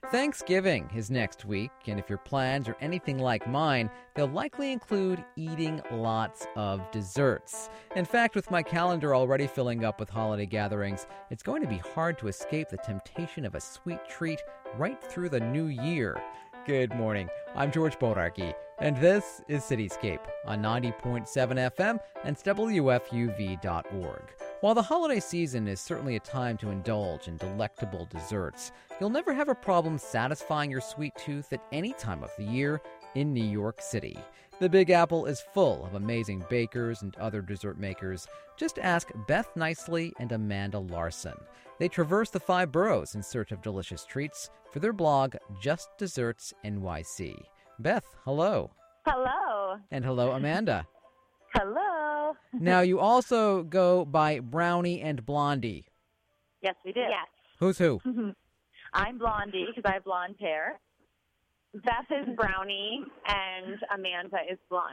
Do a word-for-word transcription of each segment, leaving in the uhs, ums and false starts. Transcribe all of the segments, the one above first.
Thanksgiving is next week, and if your plans are anything like mine, they'll likely include eating lots of desserts. In fact, with my calendar already filling up with holiday gatherings, it's going to be hard to escape the temptation of a sweet treat right through the new year. Good morning. I'm George Bodarky, and this is Cityscape on ninety point seven F M and W F U V dot org. While the holiday season is certainly a time to indulge in delectable desserts, you'll never have a problem satisfying your sweet tooth at any time of the year in New York City. The Big Apple is full of amazing bakers and other dessert makers. Just ask Beth Nicely and Amanda Larson. They traverse the five boroughs in search of delicious treats for their blog, Just Desserts N Y C. Beth, hello. Hello. And hello, Amanda. Hello. Now, you also go by Brownie and Blondie. Yes, we do. Yes. Who's who? I'm Blondie because I have blonde hair. Beth is Brownie, and Amanda is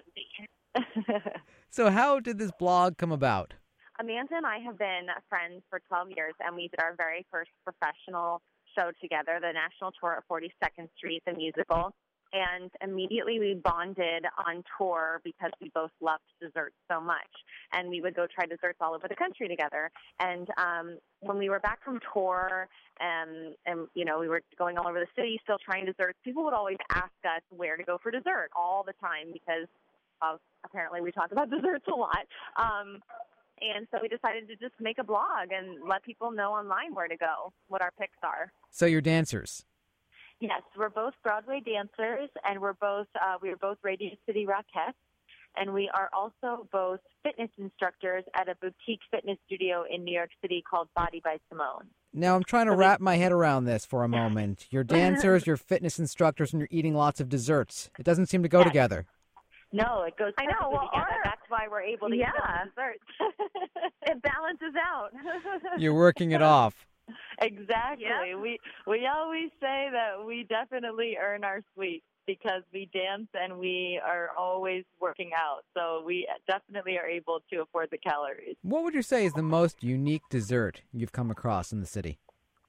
Blondie. So how did this blog come about? Amanda and I have been friends for twelve years, and we did our very first professional show together, the national tour at forty-second Street, the musical. And immediately we bonded on tour because we both loved desserts so much. And we would go try desserts all over the country together. And um, when we were back from tour and, and, you know, we were going all over the city still trying desserts, people would always ask us where to go for dessert all the time because uh, apparently we talk about desserts a lot. Um, and so we decided to just make a blog and let people know online where to go, what our picks are. So you're dancers. Yes, we're both Broadway dancers, and we're both uh, we are both Radio City Rockettes, and we are also both fitness instructors at a boutique fitness studio in New York City called Body by Simone. Now, I'm trying to so wrap we... my head around this for a moment. You're dancers, you're fitness instructors, and you're eating lots of desserts. It doesn't seem to go yes. together. No, it goes perfectly I know, well, together. our... That's why we're able to yeah. eat desserts. It balances out. You're working it off. Exactly. Yep. We we always say that we definitely earn our sweets because we dance and we are always working out. So we definitely are able to afford the calories. What would you say is the most unique dessert you've come across in the city?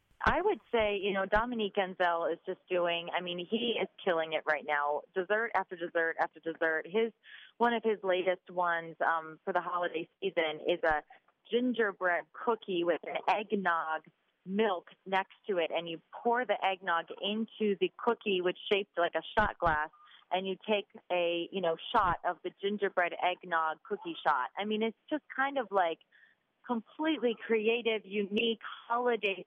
I would say, you know, Dominique Enzel is just doing, I mean, he is killing it right now. Dessert after dessert after dessert. His one of his latest ones um, for the holiday season is a gingerbread cookie with an eggnog milk next to it, and you pour the eggnog into the cookie, which is shaped like a shot glass, and you take a, you know, shot of the gingerbread eggnog cookie shot. I mean, it's just kind of like completely creative, unique holiday.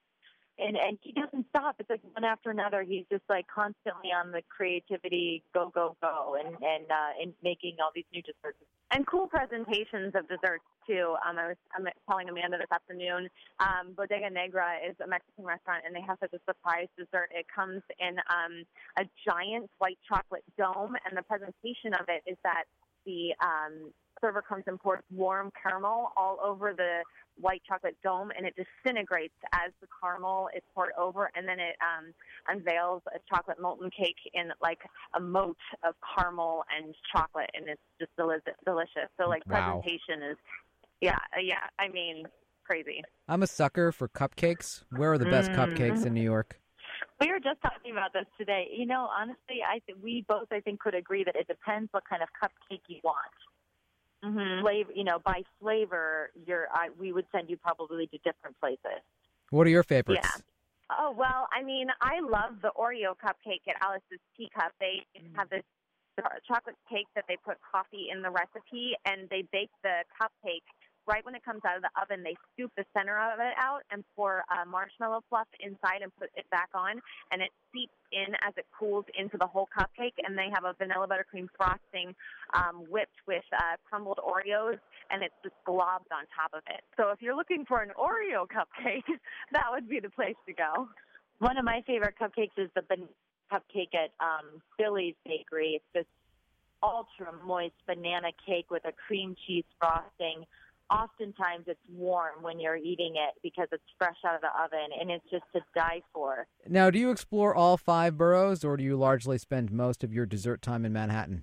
And and he doesn't stop. It's like one after another. He's just like constantly on the creativity, go, go, go, and and uh, and making all these new desserts. And cool presentations of desserts, too. Um, I was I'm telling Amanda this afternoon, um, Bodega Negra is a Mexican restaurant, and they have such a surprise dessert. It comes in um, a giant white chocolate dome, and the presentation of it is that the um, server comes and pours warm caramel all over the white chocolate dome, and it disintegrates as the caramel is poured over, and then it um, unveils a chocolate molten cake in like a moat of caramel and chocolate, and it's just deli- delicious. So like Wow. presentation is, yeah, yeah. I mean, crazy. I'm a sucker for cupcakes. Where are the best Mm. cupcakes in New York? We were just talking about this today. You know, honestly, I th- we both, I think, could agree that it depends what kind of cupcake you want. Mm-hmm. Flavor, you know, by flavor, you're, I, we would send you probably to different places. What are your favorites? Yeah. Oh, well, I mean, I love the Oreo cupcake at Alice's Teacup. They have this chocolate cake that they put coffee in the recipe, and they bake the cupcake right when it comes out of the oven. They scoop the center of it out and pour uh, marshmallow fluff inside and put it back on, and it seeps in as it cools into the whole cupcake. And they have a vanilla buttercream frosting um, whipped with uh, crumbled Oreos, and it's just globs on top of it. So if you're looking for an Oreo cupcake, that would be the place to go. One of my favorite cupcakes is the ban- cupcake at um, Billy's Bakery. It's this ultra moist banana cake with a cream cheese frosting. Oftentimes it's warm when you're eating it because it's fresh out of the oven, and it's just to die for. Now, do you explore all five boroughs, or do you largely spend most of your dessert time in Manhattan?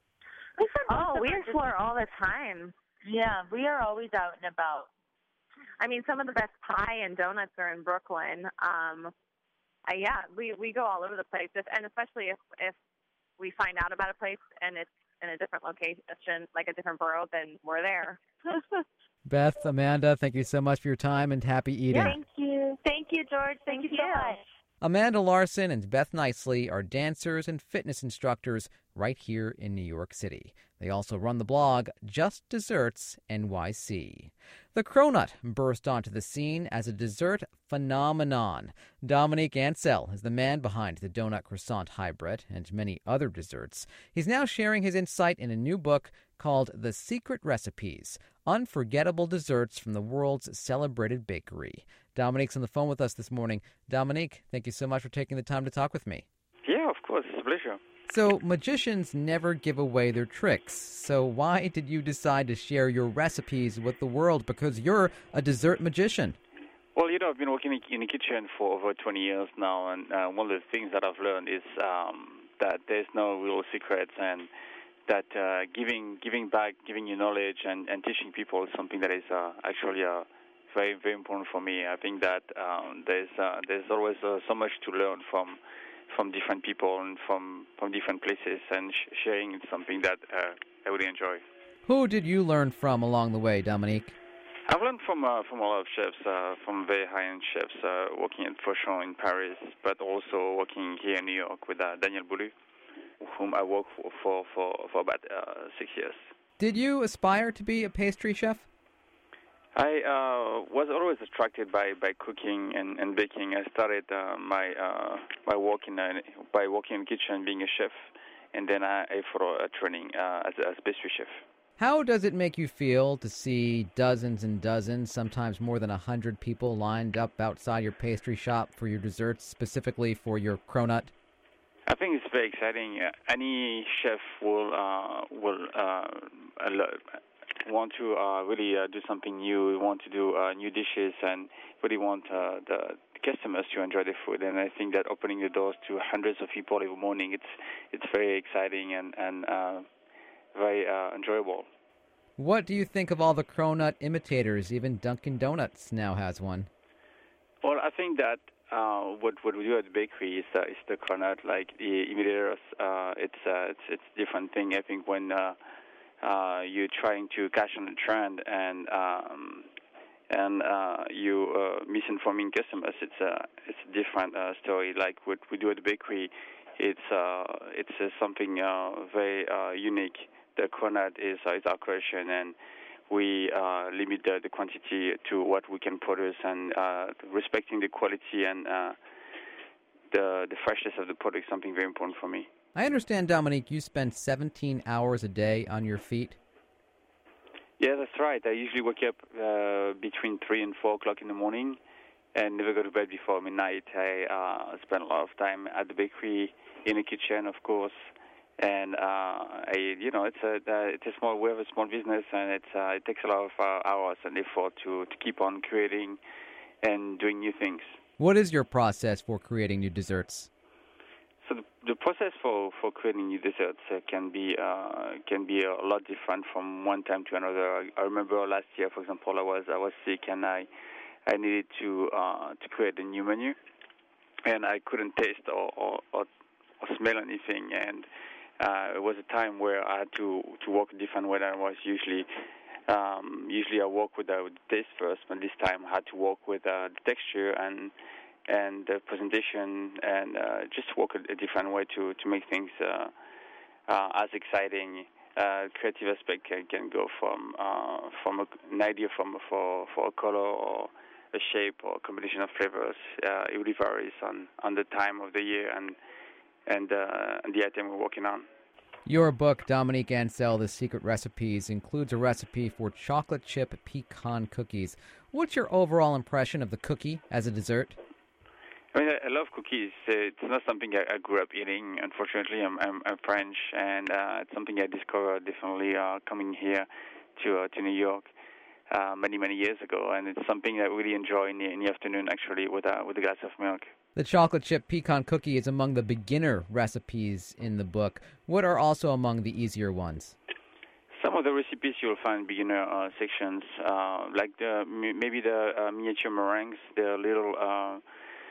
We oh, we our explore all the time. Yeah, we are always out and about. I mean, some of the best pie and donuts are in Brooklyn. Um, Uh, yeah, we we go all over the place, if, and especially if if we find out about a place and it's in a different location, like a different borough, then we're there. Beth, Amanda, thank you so much for your time and happy eating. Thank you. Thank you, George. Thank, Thank you so you. much. Amanda Larson and Beth Nicely are dancers and fitness instructors right here in New York City. They also run the blog Just Desserts N Y C. The cronut burst onto the scene as a dessert phenomenon. Dominique Ansel is the man behind the donut croissant hybrid and many other desserts. He's now sharing his insight in a new book called The Secret Recipes, Unforgettable Desserts from the World's Celebrated Bakery. Dominique's on the phone with us this morning. Dominique, thank you so much for taking the time to talk with me. Yeah, of course. It's a pleasure. So, magicians never give away their tricks. So why did you decide to share your recipes with the world? Because you're a dessert magician. Well, you know, I've been working in the kitchen for over twenty years now, and uh, one of the things that I've learned is um, that there's no real secrets, and that uh, giving giving back, giving you knowledge, and, and teaching people is something that is uh, actually uh, very, very important for me. I think that um, there's uh, there's always uh, so much to learn from from different people and from, from different places, and sh- sharing is something that uh, I really enjoy. Who did you learn from along the way, Dominique? I've learned from uh, from a lot of chefs, uh, from very high-end chefs, uh, working at Fauchon in Paris, but also working here in New York with uh, Daniel Boulud, whom I worked for for, for, for about uh, six years. Did you aspire to be a pastry chef? I uh, was always attracted by, by cooking and, and baking. I started uh, my uh, my work in a, by working in the kitchen, being a chef, and then I, I followed a training uh, as as pastry chef. How does it make you feel to see dozens and dozens, sometimes more than a hundred people lined up outside your pastry shop for your desserts, specifically for your cronut? I think it's very exciting. Uh, any chef will uh, will uh, want to uh, really uh, do something new, want to do uh, new dishes, and really want uh, the customers to enjoy the food. And I think that opening the doors to hundreds of people every morning, it's it's very exciting and and uh, very uh, enjoyable. What do you think of all the cronut imitators? Even Dunkin' Donuts now has one. Well, I think that uh, what what we do at the bakery is uh, is the cronut, like the imitators. Uh, it's uh, it's it's different thing. I think when uh, uh, you're trying to catch on a trend and um, and uh, you uh, misinforming customers, it's a it's a different uh, story. Like what we do at the bakery, it's uh, it's uh, something uh, very uh, unique. The cronut is uh, is our creation, and we uh, limit the, the quantity to what we can produce, and uh, respecting the quality and uh, the the freshness of the product is something very important for me. I understand, Dominique, you spend seventeen hours a day on your feet. Yeah, that's right. I usually wake up uh, between three and four o'clock in the morning, and never go to bed before midnight. I uh, spend a lot of time at the bakery, in the kitchen, of course. And uh, I, you know, it's a uh, it's a small we have a small business, and it's uh, it takes a lot of uh, hours and effort to, to keep on creating and doing new things. What is your process for creating new desserts? So the, the process for, for creating new desserts uh, can be uh, can be a lot different from one time to another. I, I remember last year, for example, I was I was sick, and I I needed to uh, to create a new menu, and I couldn't taste or or, or, or smell anything, and Uh, it was a time where I had to, to work a different way than I was usually. Um, usually I work with, uh, with the taste first, but this time I had to work with uh, the texture and and the presentation, and uh, just work a, a different way to, to make things uh, uh, as exciting. Uh, creative aspect can, can go from uh, from a, an idea from for for a color or a shape or a combination of flavors. Uh, it really varies on, on the time of the year and and uh, the item we're working on. Your book, Dominique Ansel, The Secret Recipes, includes a recipe for chocolate chip pecan cookies. What's your overall impression of the cookie as a dessert? I mean, I love cookies. It's not something I, I grew up eating. Unfortunately, I'm, I'm, I'm French, and uh, it's something I discovered definitely uh, coming here to uh, to New York uh, many, many years ago. And it's something I really enjoy in the, in the afternoon, actually, with, uh, with a glass of milk. The chocolate chip pecan cookie is among the beginner recipes in the book. What are also among the easier ones? Some of the recipes you'll find beginner uh, sections, uh, like the maybe the uh, miniature meringues. They're little uh,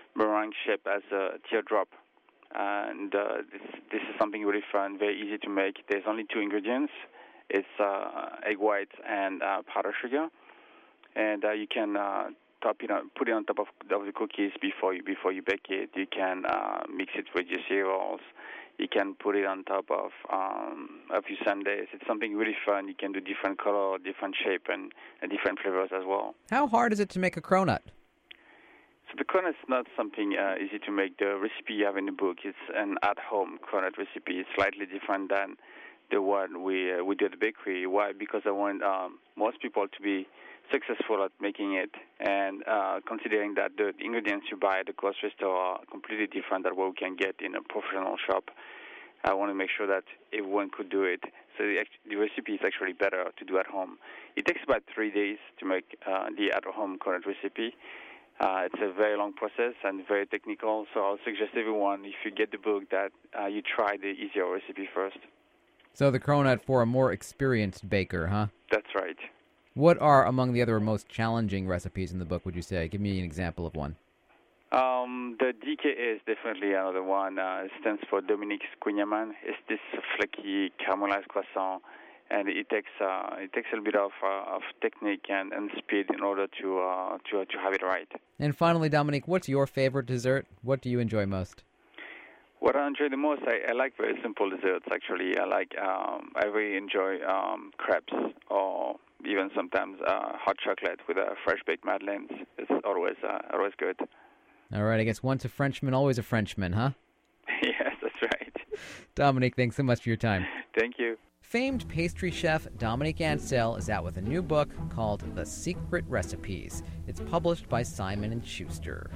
meringue shape as a teardrop. And uh, this, this is something really fun, very easy to make. There's only two ingredients. It's uh, egg whites and uh, powdered sugar. And uh, you can uh, top it on, put it on top of, of the cookies before you, before you bake it. You can uh, mix it with your cereals. You can put it on top of um, of your sundaes. It's something really fun. You can do different color, different shape, and, and different flavors as well. How hard is it to make a cronut? So the cronut is not something uh, easy to make. The recipe you have in the book, it's an at-home cronut recipe. It's slightly different than the one we uh, we do at the bakery. Why? Because I want um, most people to be successful at making it, and uh, considering that the ingredients you buy at the grocery store are completely different than what we can get in a professional shop, I want to make sure that everyone could do it. So the, the recipe is actually better to do at home. It takes about three days to make uh, the at-home cronut recipe. Uh, it's a very long process and very technical, so I'll suggest everyone, if you get the book, that uh, you try the easier recipe first. So the cronut for a more experienced baker, huh? That's right. What are among the other most challenging recipes in the book, would you say? Give me an example of one. Um, the D K A is definitely another one. Uh, it stands for Dominique's Kouign-Amann. It's this flaky caramelized croissant, and it takes uh, it takes a little bit of uh, of technique and, and speed in order to uh, to to have it right. And finally, Dominique, what's your favorite dessert? What do you enjoy most? What I enjoy the most, I, I like very simple desserts. Actually, I like um, I really enjoy um, crepes or even sometimes uh, hot chocolate with a fresh baked madeleines. It's always uh, always good. All right, I guess once a Frenchman, always a Frenchman, huh? Yes, that's right. Dominique, thanks so much for your time. Thank you. Famed pastry chef Dominique Ansel is out with a new book called The Secret Recipes. It's published by Simon and Schuster.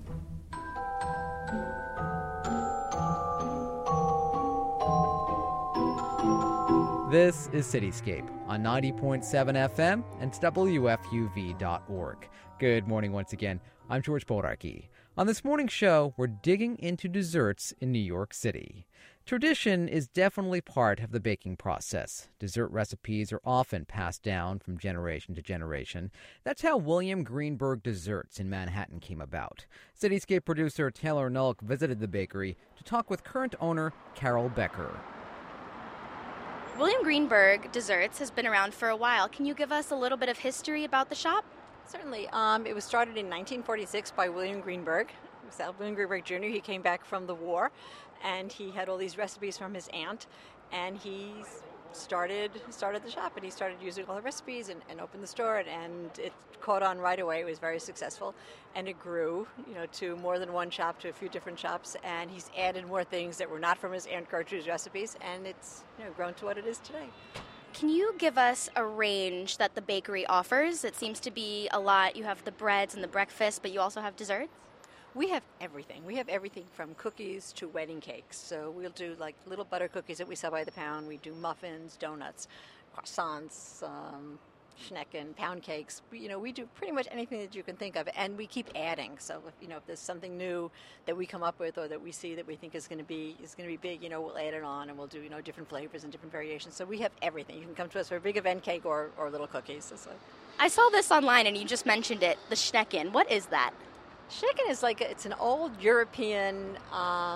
This is Cityscape on ninety point seven F M and W F U V dot org. Good morning once again. I'm George Bodarky. On this morning's show, we're digging into desserts in New York City. Tradition is definitely part of the baking process. Dessert recipes are often passed down from generation to generation. That's how William Greenberg Desserts in Manhattan came about. Cityscape producer Taylor Nulk visited the bakery to talk with current owner Carol Becker. William Greenberg Desserts has been around for a while. Can you give us a little bit of history about the shop? Certainly. Um, it was started in nineteen forty-six by William Greenberg. It was William Greenberg Junior He came back from the war, and he had all these recipes from his aunt, and he started started the shop, and he started using all the recipes and, and opened the store, and, and it caught on right away. It was very successful, and it grew, you know, to more than one shop, to a few different shops, and he's added more things that were not from his Aunt Gertrude's recipes, and it's, you know, grown to what it is today. Can you give us a range that the bakery offers? It seems to be a lot. You have the breads and the breakfast, but you also have desserts? We have everything. We have everything from cookies to wedding cakes. So we'll do like little butter cookies that we sell by the pound. We do muffins, donuts, croissants, um, schnecken, pound cakes. You know, we do pretty much anything that you can think of, and we keep adding. So if, you know, if there's something new that we come up with or that we see that we think is going to be is going to be big, you know, we'll add it on, and we'll do, you know, different flavors and different variations. So we have everything. You can come to us for a big event cake or, or little cookies. So. I saw this online, and you just mentioned it, the schnecken. What is that? Schnecken is like, it's an old European, um,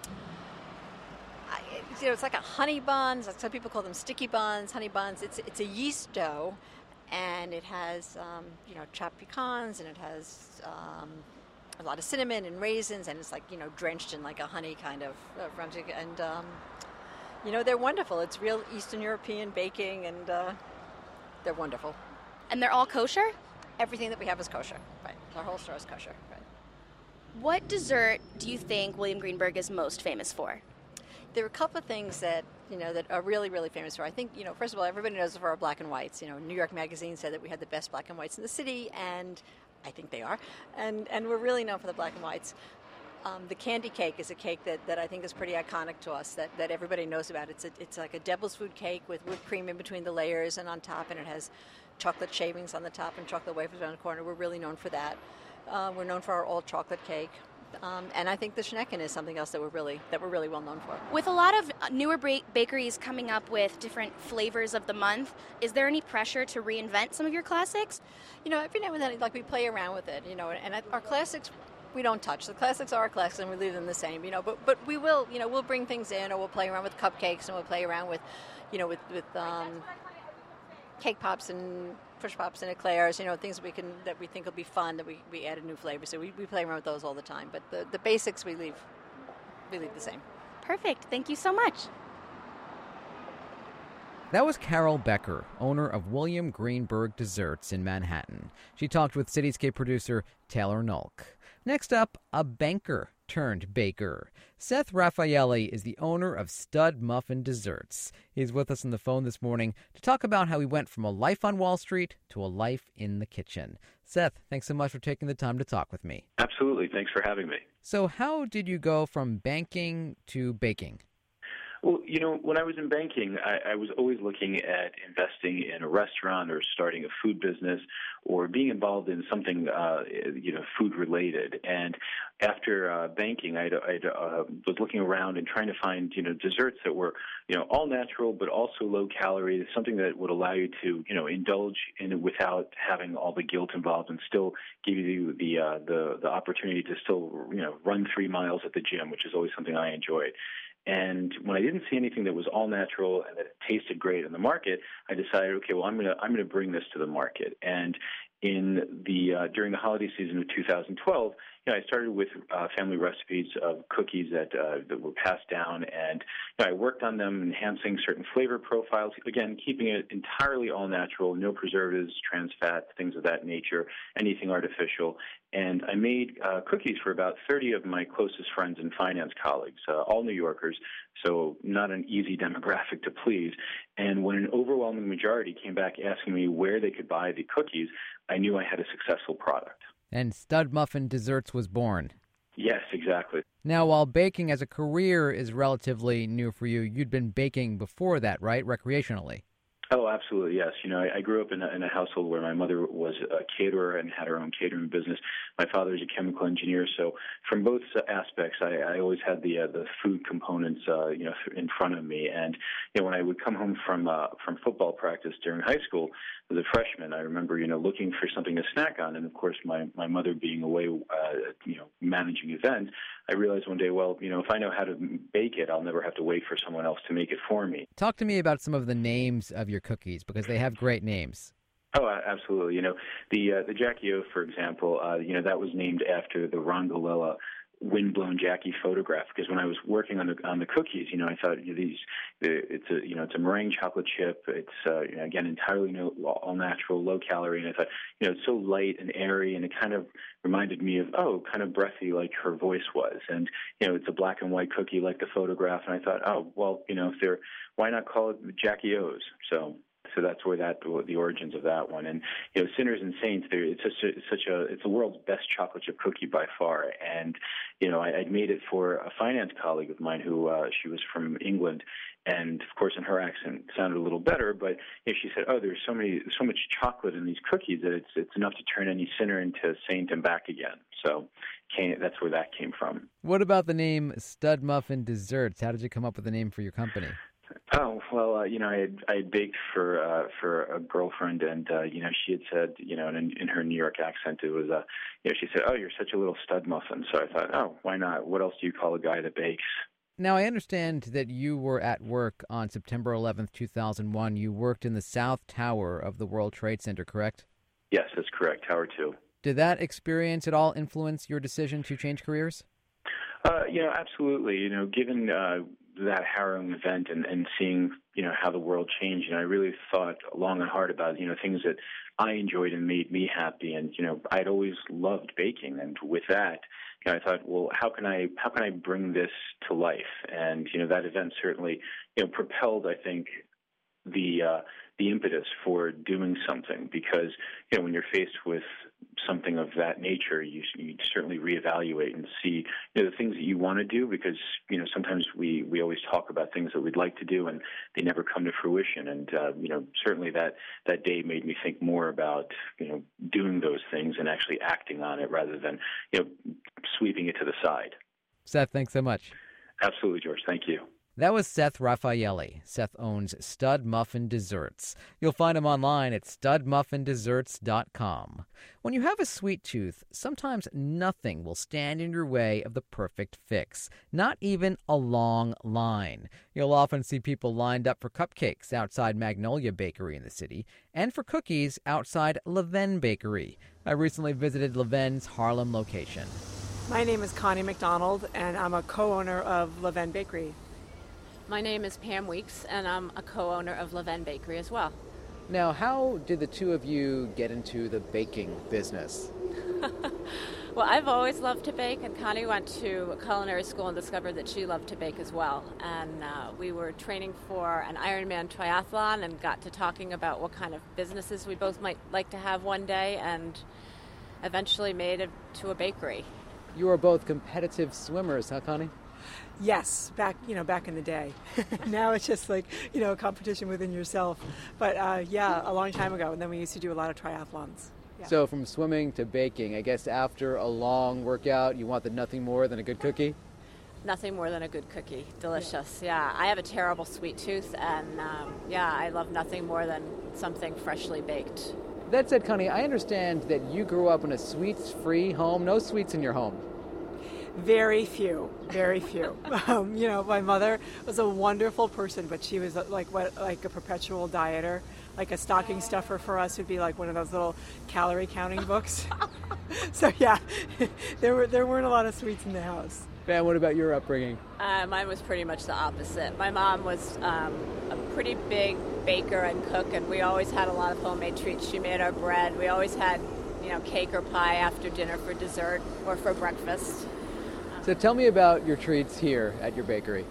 you know, it's like a honey buns. Some people call them sticky buns, honey buns. It's it's a yeast dough, and it has, um, you know, chopped pecans, and it has um, a lot of cinnamon and raisins, and it's like, you know, drenched in like a honey kind of uh, rum. And, um, you know, they're wonderful. It's real Eastern European baking, and uh, they're wonderful. And they're all kosher? Everything that we have is kosher, right? Our whole store is kosher, right? What dessert do you think William Greenberg is most famous for? There are a couple of things that, you know, that are really, really famous for. I think, you know, first of all, everybody knows for our black and whites. You know, New York Magazine said that we had the best black and whites in the city, and I think they are. And and we're really known for the black and whites. Um, the candy cake is a cake that, that I think is pretty iconic to us, that, that everybody knows about. It's a, it's like a devil's food cake with whipped cream in between the layers and on top, and it has chocolate shavings on the top and chocolate wafers on the corner. We're really known for that. Uh, we're known for our all chocolate cake. Um, and I think the schnecken is something else that we're really that we're really well known for. With a lot of newer ba- bakeries coming up with different flavors of the month, is there any pressure to reinvent some of your classics? You know, every now and then, like, we play around with it, you know, and our classics we don't touch. The classics are classics, and we leave them the same, you know. But but we will, you know, we'll bring things in, or we'll play around with cupcakes, and we'll play around with, you know, with with um, cake pops and push pops and eclairs, you know, things we can that we think will be fun, that we, we add a new flavor. So we, we play around with those all the time. But the, the basics we leave we leave the same. Perfect. Thank you so much. That was Carol Becker, owner of William Greenberg Desserts in Manhattan. She talked with Cityscape producer Taylor Nulk. Next up, a banker turned baker. Seth Raffaelli is the owner of Stud Muffin Desserts. He's with us on the phone this morning to talk about how he went from a life on Wall Street to a life in the kitchen. Seth, thanks so much for taking the time to talk with me. Absolutely. Thanks for having me. So how did you go from banking to baking? Well, you know, when I was in banking, I, I was always looking at investing in a restaurant or starting a food business or being involved in something, uh, you know, food-related. And after uh, banking, I uh, was looking around and trying to find, you know, desserts that were, you know, all natural but also low-calorie, something that would allow you to, you know, indulge in it without having all the guilt involved and still give you the uh, the the opportunity to still, you know, run three miles at the gym, which is always something I enjoyed. And when I didn't see anything that was all natural and that it tasted great in the market, I decided, okay, well, I'm going to I'm going to bring this to the market. And in the uh, during the holiday season of two thousand twelve, you know, I started with uh, family recipes of cookies that uh, that were passed down, and you know, I worked on them, enhancing certain flavor profiles. Again, keeping it entirely all natural, no preservatives, trans fats, things of that nature, anything artificial. And I made uh, cookies for about thirty of my closest friends and finance colleagues, uh, all New Yorkers, so not an easy demographic to please. And when an overwhelming majority came back asking me where they could buy the cookies, I knew I had a successful product. And Stud Muffin Desserts was born. Yes, exactly. Now, while baking as a career is relatively new for you, you'd been baking before that, right, recreationally? Oh, absolutely, yes. You know, I, I grew up in a, in a household where my mother was a caterer and had her own catering business. My father was a chemical engineer, so from both aspects, I, I always had the uh, the food components, uh, you know, in front of me. And you know, when I would come home from uh, from football practice during high school as a freshman, I remember, you know, looking for something to snack on. And of course, my my mother being away, uh, you know, managing events, I realized one day, well, you know, if I know how to bake it, I'll never have to wait for someone else to make it for me. Talk to me about some of the names of your cookies, because they have great names. Oh, absolutely. You know, the uh, the Jackie O, for example, uh, you know, that was named after the Ron Galella Windblown Jackie photograph, because when I was working on the on the cookies, you know, I thought, you know, these it's a you know it's a meringue chocolate chip. It's uh, you know, again entirely no, all natural, low calorie, and I thought, you know, it's so light and airy, and it kind of reminded me of oh, kind of breathy like her voice was, and you know, it's a black and white cookie like the photograph, and I thought, oh, well, you know, if they're why not call it Jackie O's? So. So that's where that the origins of that one. And you know, Sinners and Saints, it's such a, it's such a it's the world's best chocolate chip cookie by far. And you know, I, I'd made it for a finance colleague of mine who uh, she was from England, and of course, in her accent, it sounded a little better. But you know, she said, "Oh, there's so many so much chocolate in these cookies that it's it's enough to turn any sinner into a saint and back again." So came, that's where that came from. What about the name Stud Muffin Desserts? How did you come up with the name for your company? Oh well, uh, you know, I had I had baked for uh, for a girlfriend, and uh, you know, she had said, you know, in, in her New York accent, it was, uh, you know, she said, "Oh, you're such a little stud muffin." So I thought, oh, why not? What else do you call a guy that bakes? Now, I understand that you were at work on September eleventh, two thousand one. You worked in the South Tower of the World Trade Center, correct? Yes, that's correct. Tower two. Did that experience at all influence your decision to change careers? Uh, you know, absolutely. You know, given uh, that harrowing event and, and seeing, you know, how the world changed, and I really thought long and hard about, you know, things that I enjoyed and made me happy. And, you know, I'd always loved baking. And with that, you know, I thought, well, how can I how can I bring this to life? And, you know, that event certainly, you know, propelled, I think, the uh, the impetus for doing something, because, you know, when you're faced with something of that nature, you, you certainly reevaluate and see, you know, the things that you want to do, because, you know, sometimes we, we always talk about things that we'd like to do and they never come to fruition. And, uh, you know, certainly that, that day made me think more about, you know, doing those things and actually acting on it rather than, you know, sweeping it to the side. Seth, thanks so much. Absolutely, George. Thank you. That was Seth Raffaelli. Seth owns Stud Muffin Desserts. You'll find him online at stud muffin desserts dot com. When you have a sweet tooth, sometimes nothing will stand in your way of the perfect fix, not even a long line. You'll often see people lined up for cupcakes outside Magnolia Bakery in the city and for cookies outside Leven Bakery. I recently visited Leven's Harlem location. My name is Connie McDonald, and I'm a co-owner of Leven Bakery. My name is Pam Weeks, and I'm a co-owner of Leven Bakery as well. Now, how did the two of you get into the baking business? Well, I've always loved to bake, and Connie went to culinary school and discovered that she loved to bake as well. And uh, we were training for an Ironman triathlon and got to talking about what kind of businesses we both might like to have one day, and eventually made it to a bakery. You are both competitive swimmers, huh, Connie? Yes, back you know back in the day. Now it's just like you know a competition within yourself. But uh, yeah, a long time ago, and then we used to do a lot of triathlons. Yeah. So from swimming to baking, I guess after a long workout, you wanted nothing more than a good cookie? Nothing more than a good cookie. Delicious. Yeah, I have a terrible sweet tooth, and um, yeah, I love nothing more than something freshly baked. That said, Connie, I understand that you grew up in a sweets-free home. No sweets in your home. Very few, very few. um, you know, my mother was a wonderful person, but she was like what, like a perpetual dieter. Like a stocking stuffer for us would be like one of those little calorie counting books. So yeah, there were there weren't a lot of sweets in the house. Pam, what about your upbringing? Uh, mine was pretty much the opposite. My mom was um, a pretty big baker and cook, and we always had a lot of homemade treats. She made our bread. We always had, you know, cake or pie after dinner for dessert or for breakfast. So tell me about your treats here at your bakery.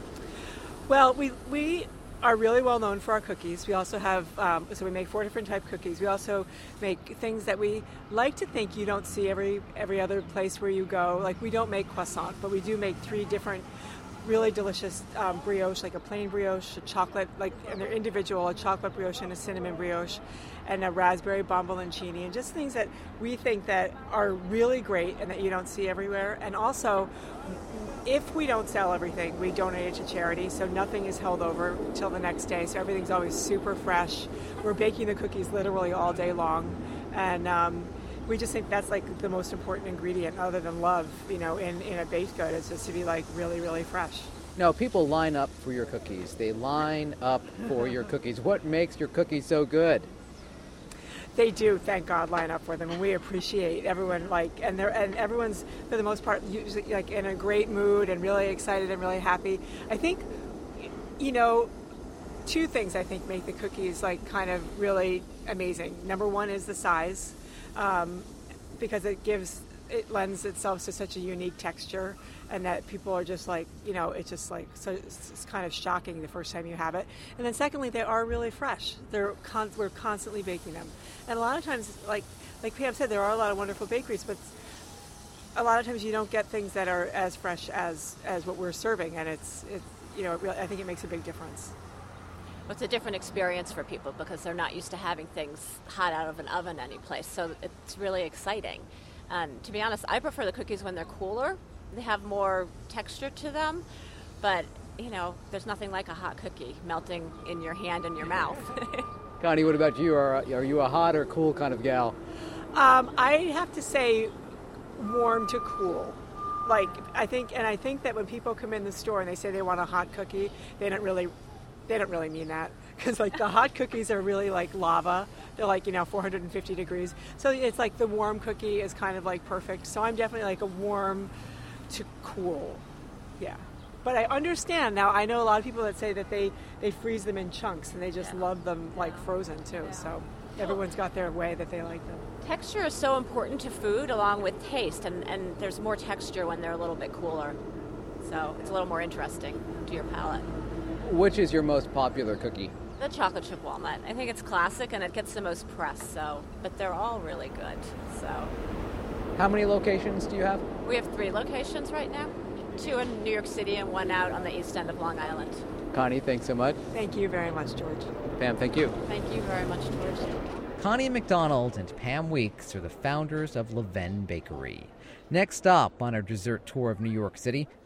Well, we we are really well known for our cookies. We also have, um, so we make four different type cookies. We also make things that we like to think you don't see every every other place where you go. Like we don't make croissant, but we do make three different really delicious um, brioche, like a plain brioche, a chocolate, like, and they're individual, a chocolate brioche and a cinnamon brioche, and a raspberry bombolonsini, and just things that we think that are really great and that you don't see everywhere. And also, if we don't sell everything, we donate it to charity, so nothing is held over until the next day, so everything's always super fresh. We're baking the cookies literally all day long, and um, we just think that's like the most important ingredient other than love, you know, in, in a baked good, is just to be like really, really fresh. No, people line up for your cookies. They line up for your cookies. What makes your cookies so good? They do, thank God, line up for them, and we appreciate everyone. Like, and they're and everyone's for the most part usually like in a great mood and really excited and really happy. I think, you know, two things I think make the cookies like kind of really amazing. Number one is the size, um, because it gives it lends itself to such a unique texture, and that people are just like, you know, it's just like, so it's, it's kind of shocking the first time you have it. And then secondly, they are really fresh. They're con- we're constantly baking them. And a lot of times, like like Pam said, there are a lot of wonderful bakeries, but a lot of times you don't get things that are as fresh as, as what we're serving, and it's, it's you know, it really, I think it makes a big difference. Well, it's a different experience for people because they're not used to having things hot out of an oven any place, so it's really exciting. And to be honest, I prefer the cookies when they're cooler. They have more texture to them, but, you know, there's nothing like a hot cookie melting in your hand and your mouth. Connie, what about you? Are, are you a hot or cool kind of gal? Um, I have to say warm to cool. Like, I think, and I think that when people come in the store and they say they want a hot cookie, they don't really, they don't really mean that. Because, like, the hot cookies are really like lava. They're like, you know, four hundred fifty degrees. So it's like the warm cookie is kind of like perfect. So I'm definitely like a warm to cool. Yeah. But I understand now. I know a lot of people that say that they, they freeze them in chunks and they just yeah. love them like frozen too. Yeah. So everyone's got their way that they like them. Texture is so important to food along with taste, and, and there's more texture when they're a little bit cooler. So it's a little more interesting to your palate. Which is your most popular cookie? The chocolate chip walnut. I think it's classic and it gets the most press, so, but they're all really good, so. How many locations do you have? We have three locations right now. Two in New York City and one out on the east end of Long Island. Connie, thanks so much. Thank you very much, George. Pam, thank you. Thank you very much, George. Connie McDonald and Pam Weeks are the founders of Leven Bakery. Next stop on our dessert tour of New York City,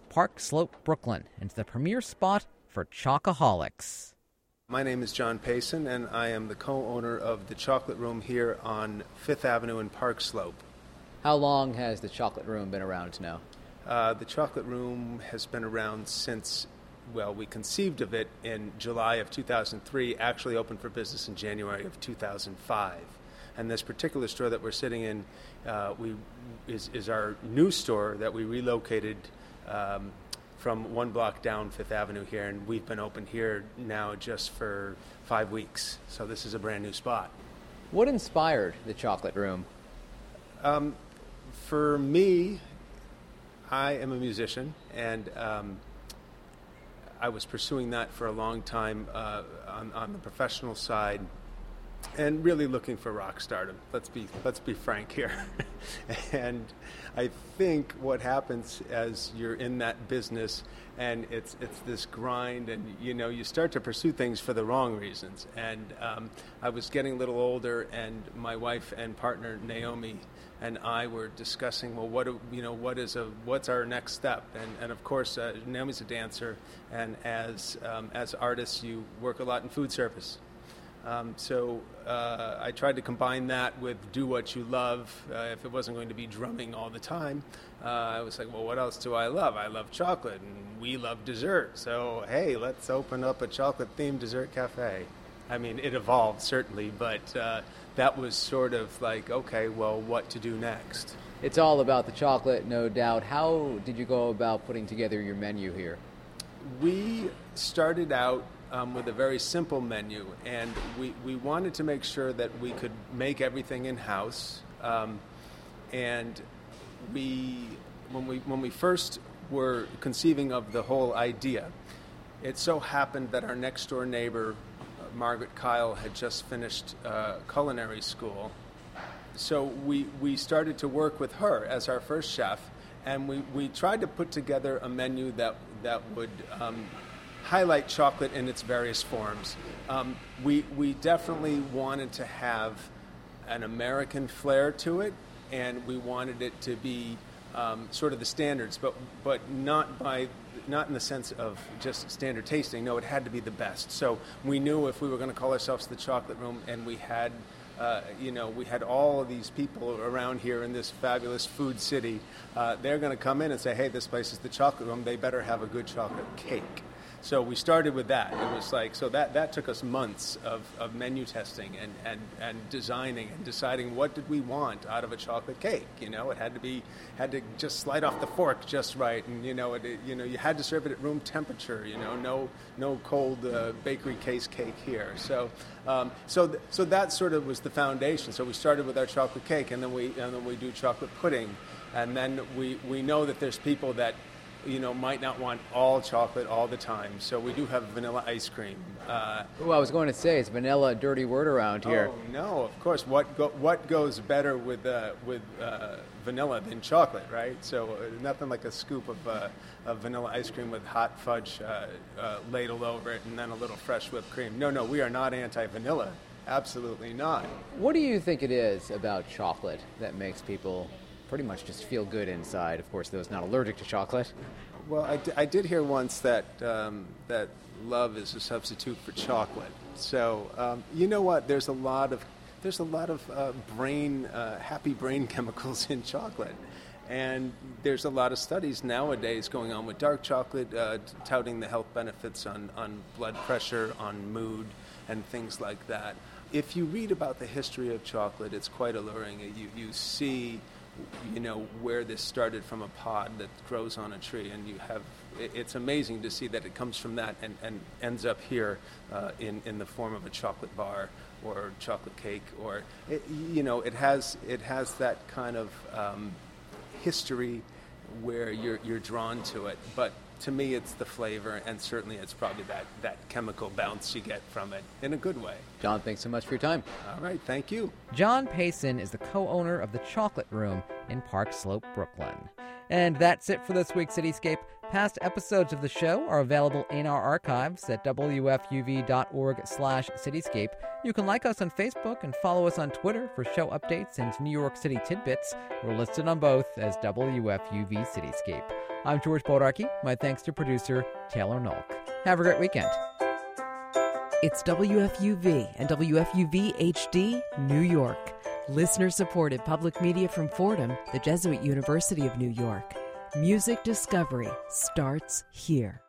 Park Slope, Brooklyn, and it's the premier spot for chocoholics. My name is John Payson, and I am the co-owner of the Chocolate Room here on Fifth Avenue in Park Slope. How long has the Chocolate Room been around now? Uh, the Chocolate Room has been around since, well, we conceived of it in July of two thousand three, actually opened for business in January of two thousand five. And this particular store that we're sitting in uh, we is, is our new store that we relocated um, from one block down Fifth Avenue here, and we've been open here now just for five weeks. So this is a brand new spot. What inspired the Chocolate Room? Um, for me, I am a musician, and um, I was pursuing that for a long time uh, on, on the professional side, and really looking for rock stardom. Let's be let's be frank here. And I think what happens as you're in that business, and it's it's this grind, and you know you start to pursue things for the wrong reasons. And um, I was getting a little older, and my wife and partner Naomi and I were discussing, well, what do, you know, what is a what's our next step? And and of course, uh, Naomi's a dancer, and as um, as artists, you work a lot in food service. Um, so uh, I tried to combine that with do what you love. Uh, if it wasn't going to be drumming all the time, uh, I was like, well, what else do I love? I love chocolate, and we love dessert. So, hey, let's open up a chocolate-themed dessert cafe. I mean, it evolved, certainly, but uh, that was sort of like, okay, well, what to do next? It's all about the chocolate, no doubt. How did you go about putting together your menu here? We started out Um, with a very simple menu, and we, we wanted to make sure that we could make everything in-house. Um, and we, when we when we first were conceiving of the whole idea, it so happened that our next-door neighbor, uh, Margaret Kyle, had just finished uh, culinary school. So we, we started to work with her as our first chef, and we, we tried to put together a menu that, that would um, highlight chocolate in its various forms. Um, we we definitely wanted to have an American flair to it, and we wanted it to be um, sort of the standards, but but not by not in the sense of just standard tasting. No, it had to be the best. So we knew if we were going to call ourselves the Chocolate Room, and we had uh, you know we had all of these people around here in this fabulous food city, uh, they're going to come in and say, hey, this place is the Chocolate Room. They better have a good chocolate cake. So we started with that. It was like, so that, that took us months of, of menu testing and, and, and designing and deciding what did we want out of a chocolate cake. You know, it had to be, had to just slide off the fork just right. And, you know, it, it, you know, you had to serve it at room temperature, you know, no, no cold uh, bakery case cake here. So, um, so, th- so that sort of was the foundation. So we started with our chocolate cake, and then we, and then we do chocolate pudding. And then we, we know that there's people that, you know, might not want all chocolate all the time. So we do have vanilla ice cream. Uh, well, I was going to say, is vanilla a dirty word around here? Oh, no, of course. What go, what goes better with uh, with uh, vanilla than chocolate, right? So uh, nothing like a scoop of, uh, of vanilla ice cream with hot fudge uh, uh, ladled over it, and then a little fresh whipped cream. No, no, we are not anti-vanilla. Absolutely not. What do you think it is about chocolate that makes people pretty much just feel good inside? Of course, those not allergic to chocolate. Well, I, d- I did hear once that um, that love is a substitute for chocolate. So um, you know what? There's a lot of there's a lot of uh, brain uh, happy brain chemicals in chocolate, and there's a lot of studies nowadays going on with dark chocolate, uh, touting the health benefits on on blood pressure, on mood, and things like that. If you read about the history of chocolate, it's quite alluring. You you see, you know, where this started from a pod that grows on a tree, and you have, it's amazing to see that it comes from that and, and ends up here uh, in, in the form of a chocolate bar or chocolate cake, or, it, you know, it has it has that kind of um, history where you're you're drawn to it. But to me, it's the flavor, and certainly it's probably that, that chemical bounce you get from it in a good way. John, thanks so much for your time. All right, thank you. John Payson is the co-owner of the Chocolate Room in Park Slope, Brooklyn. And that's it for this week's Cityscape. Past episodes of the show are available in our archives at W F U V dot org slash Cityscape. You can like us on Facebook and follow us on Twitter for show updates and New York City tidbits. We're listed on both as W F U V Cityscape. I'm George Bodarky. My thanks to producer Taylor Nolk. Have a great weekend. It's W F U V and W F U V H D, New York. Listener-supported public media from Fordham, the Jesuit University of New York. Music discovery starts here.